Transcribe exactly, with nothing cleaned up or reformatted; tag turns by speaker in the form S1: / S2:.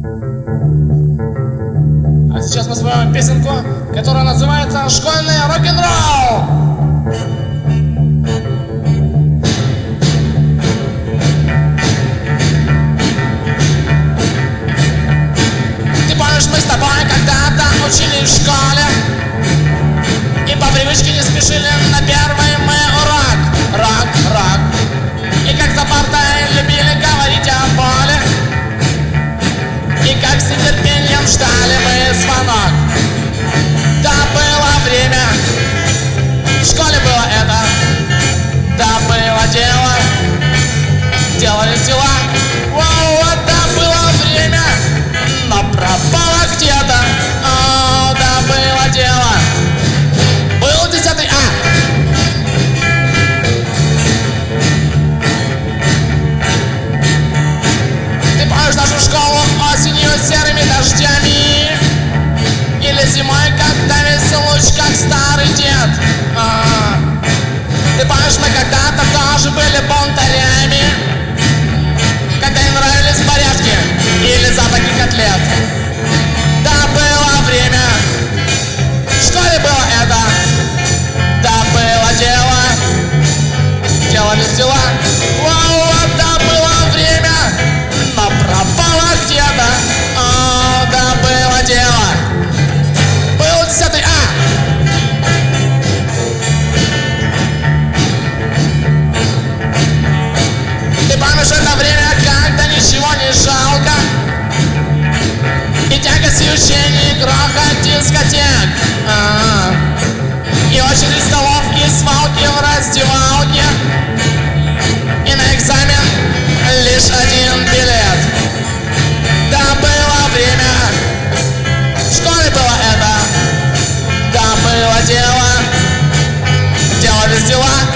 S1: А сейчас мы споем песенку, которая называется «Школьный рок-н-ролл». Ты помнишь, мы с тобой когда-то учились в школе и по привычке не спешили на первый мы урок. Рок, рок. И как за партой любили говорить о боли, и как с нетерпением ждали мы звонок. Да, было время, в школе было это, да, было дело, делали дела. Воу, да, было время, но пропало где-то. О, да, было дело. Был десятый А. Ты помнишь нашу школу осенью серыми дождями или зимой, когда весь луч, как старый дед? А, ты помнишь, мы когда-то тоже были бунтарями, когда им нравились порядки или запахи котлет. Да, было время, в школе было это, да, было дело, делали дела. Вау, да, было время, но пропало где-то. О, да, было дело. Был десятый А. Ты помнишь это время, когда ничего не жалко, и тягость учений, грохот дискотек, а-а-а. И очередь столов, и свалки в раздевалке, и на экзамен лишь один билет. Да, было время, в школе было это, да, было дело, делались дела.